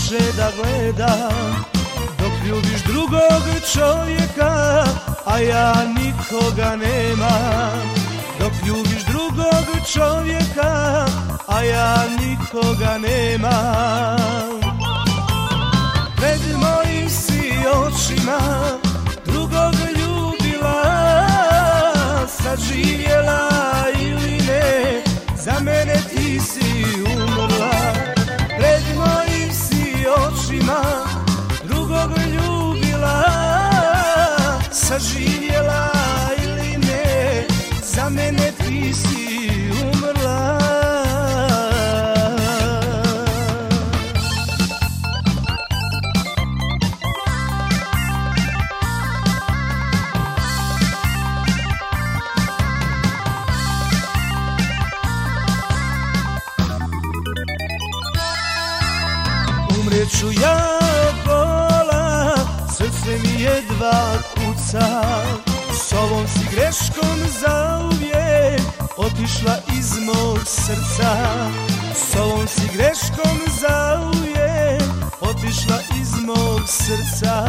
može da gleda dok ljubiš drugog čovjeka, a ja nikoga nemam. Dok ljubiš drugog čovjeka, a ja nikoga nemam. Pred mojim si očima drugog ljubila, sad živjela ili ne, za mene ti si umrla. Pred mojim si očima drugog ljubila, sad živjela ili ne, za mene ti si umrla. Umrijet ću ja od bola, srce mi jedva kuca. S ovom si greškom zauvijek otišla iz mog srca. S ovom si greškom zauvijek otišla iz mog srca.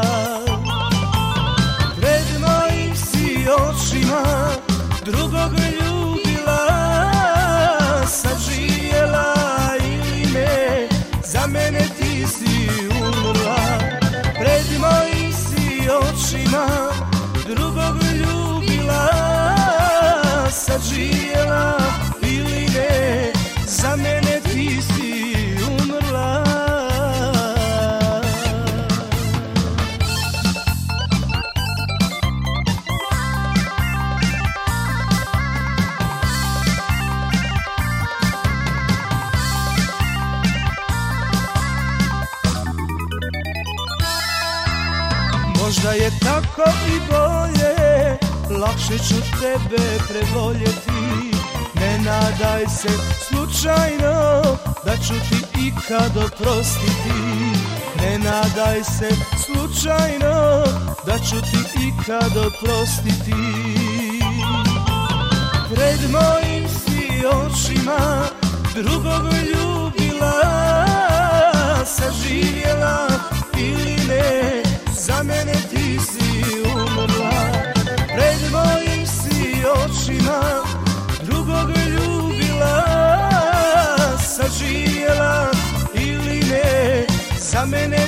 Pred mojim si očima drugog ljubila, sad živjela ili ne, za mene ti si umrla. Pred mojim si očima drugog ljubila, sad živjela ili ne, za mene ti si umrla. Možda je tako i bolje, lakše ću tebe preboljeti. Ne nadaj se slučajno da ću ti ikad oprostiti. Ne nadaj se slučajno da ću ti ikad oprostiti. Pred mojim si očima drugog ljubila, sad živjela ili ne, za mene ti si umrla. Pred mojim si očima drugog ljubila, sad živjela ili ne, za mene